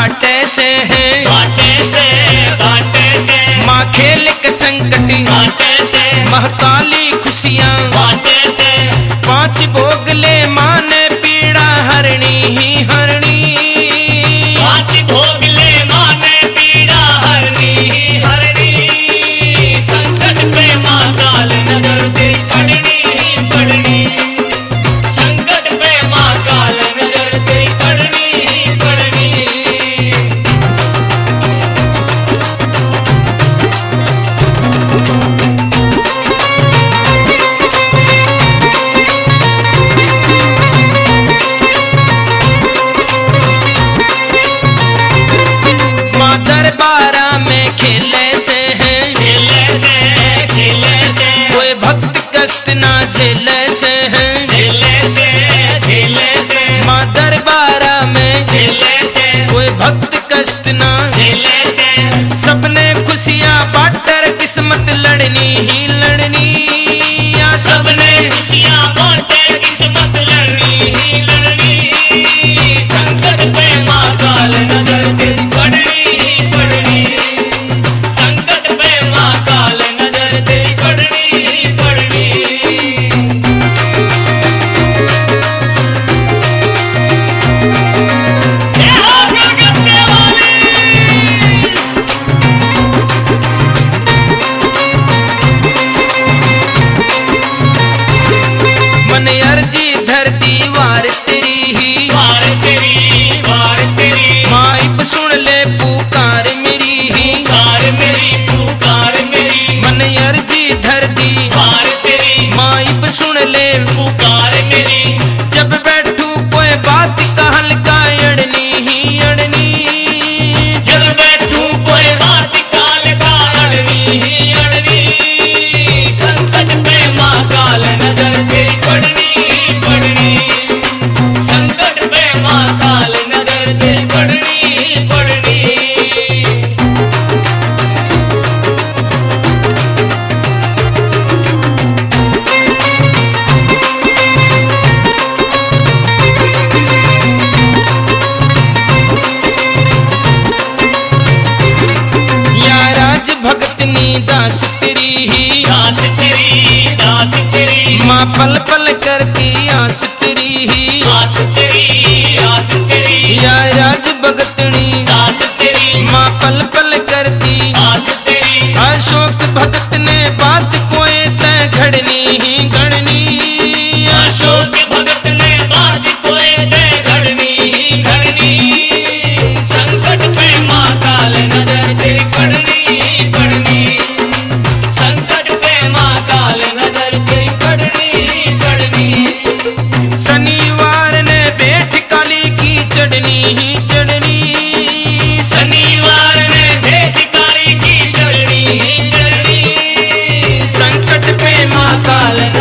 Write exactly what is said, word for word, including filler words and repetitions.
घाटे से है, घाटे से घाटे से माँ खेल के संकट घाटे से महाकाली खुशियाँ घाटे से पांच भोगले माँ ने पीड़ा हरणी ही हरणी, पांच भोगले माँ ने पीड़ा हरनी ही हरनी, संकट पे माँ काल नजर तेरी पड़नी ही पड़नी, संकट पे माँ काल नजर तेरी पड़नी ही पड़नी। माँ दरबारा में खेले से है, खेले से खेले से कोई भक्त कष्ट ना झेले से है, खेले से खेले से माँ दरबारा में खेले से कोई भक्त कष्ट ना, खेले से सबने खुशियाँ बांटर किस्मत लड़नी ही लड़नी, या सबने खुशियाँ बांटे किस्मत लड़नी ही लड़नी, संकट पे माँ काल नजर तेरी पड़नी ही पड़नी, संकट पे माँ काल नजर तेरी पड़नी ही पड़नी। ये हो कलकत्ते वाली। मन अर्जी धरती वार तेरी ही, वार तेरी वार तेरी माइप सुन ले पुकार मेरी ही, पुकार मेरी पुकार मेरी मन अर्जी धरती वार तेरी माइप सुन ले, पुकार मेरी जब बैठू कोई बात का हल्का अड़नी ही अड़नी, जब बैठू कोई बात काल का अड़नी ही अड़नी, संकट पे माँ काल नजर तेरी पड़नी ही पड़नी, संकट पे माँ काल नजर तेरी पड़नी ही पड़नी। या राज भगतनी दास तेरी ही, दास तेरी दास तेरी माँ पल पल करती आस तेरी ही, आस तेरी आस तेरी या राज भगतनी दास तेरी माँ पल पल करती, आस तेरी अशोक भगत ने बात कोई तय घड़नी ही घड़नी, अशोक भगत ने बात कोई दे घड़नी ही घड़नी, संकट पे माँ काल नजर तेरी पड़नी ही पड़नी, संकट पे माँ काल नजर तेरी पड़नी ही पड़नी। शनिवार ने बैठ काली की चढ़नी ही चढ़नी, शनिवार ने भेंट काली की चढ़नी ही चढ़नी, संकट पे माँ काल